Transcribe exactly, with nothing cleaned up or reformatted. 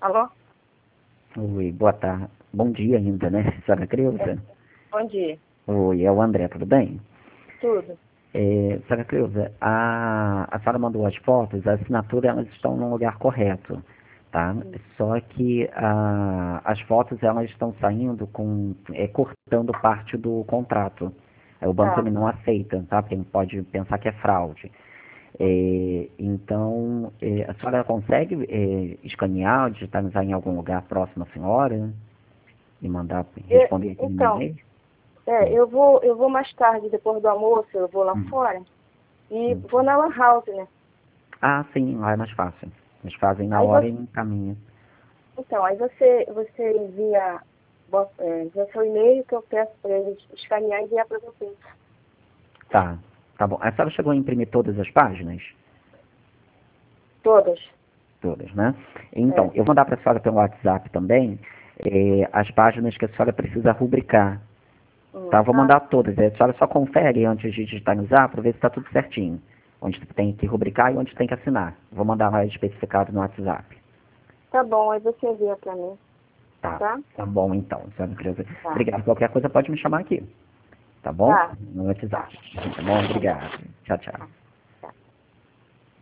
Alô? Oi, boa tarde. Bom dia ainda, né, senhora Creuza? Bom dia. Oi, é o André, tudo bem? Tudo. É, senhora Creuza, a, a senhora mandou as fotos, a assinatura elas estão no lugar correto, tá? Só que a, as fotos elas estão saindo com, é, cortando parte do contrato. Aí o banco Tá. ele não aceita, tá? Porque ele pode pensar que é fraude. É, então, é, a senhora consegue é, escanear, digitalizar em algum lugar próximo à senhora e mandar Eu- responder aqui no meu então, e-mail? é, eu vou, eu vou mais tarde, depois do almoço, eu vou lá Uhum. fora e Uhum. vou na Lan House, né? Ah, sim, lá é mais fácil. Eles fazem na Aí hora você, e encaminham. então, aí você, você envia, bota- é, envia seu e-mail que eu peço para eles escanear e enviar para vocês. Tá, tá bom. A senhora chegou a imprimir todas as páginas? Todas. Todas, né? Então, É. eu vou mandar para a senhora pelo WhatsApp também eh, as páginas que a senhora precisa rubricar. Hum. Tá? Vou Ah, mandar todas. A senhora só confere antes de digitalizar para ver se está tudo certinho. Onde tem que rubricar e onde tem que assinar. Vou mandar lá especificado no WhatsApp. tá bom, aí você envia para mim, Tá, tá? tá bom então, senhora Creuza. Tá. Obrigado. Qualquer coisa pode me chamar aqui. Tá bom? Tá. No Tá. WhatsApp. Tá bom? Tá bom. Obrigado. Tchau, tchau.